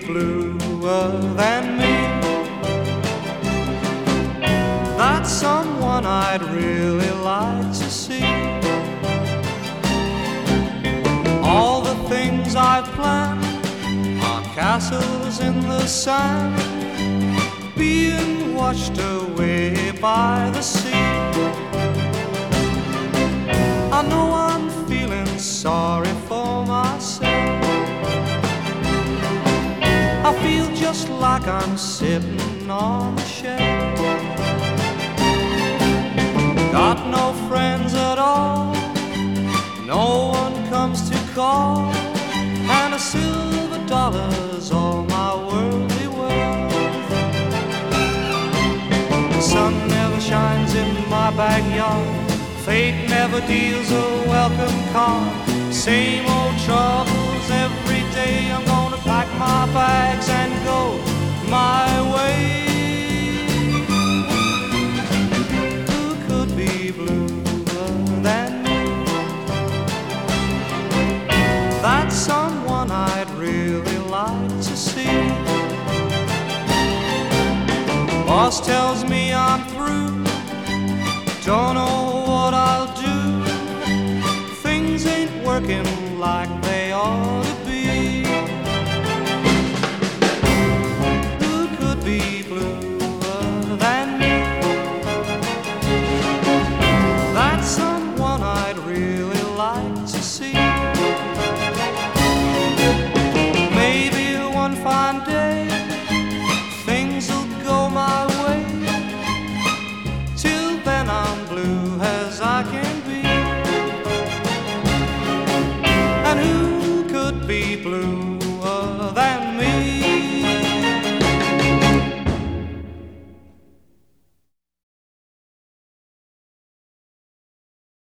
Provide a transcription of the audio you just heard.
bluer than me? That's someone I'd really like to see. All the things I've planned are castles in the sand, being washed away by the sea. I know I'm feeling sorry for myself. I feel just like I'm sitting on a shelf. Got no friends at all, no one comes to call, and $1 all my worldly wealth. The sun never shines in my backyard, fate never deals a welcome card. Same old troubles every day. I'm gonna pack my bags and go my way. Who could be bluer than me? That's someone I'd really like to see. Boss tells me I'm through, don't know what I'll do. Things ain't working like they ought to be. Who could be bluer than me? That's someone I'd really like to see. Maybe one fine day things'll go my way. Till then I'm blue as I can be. And who could be blue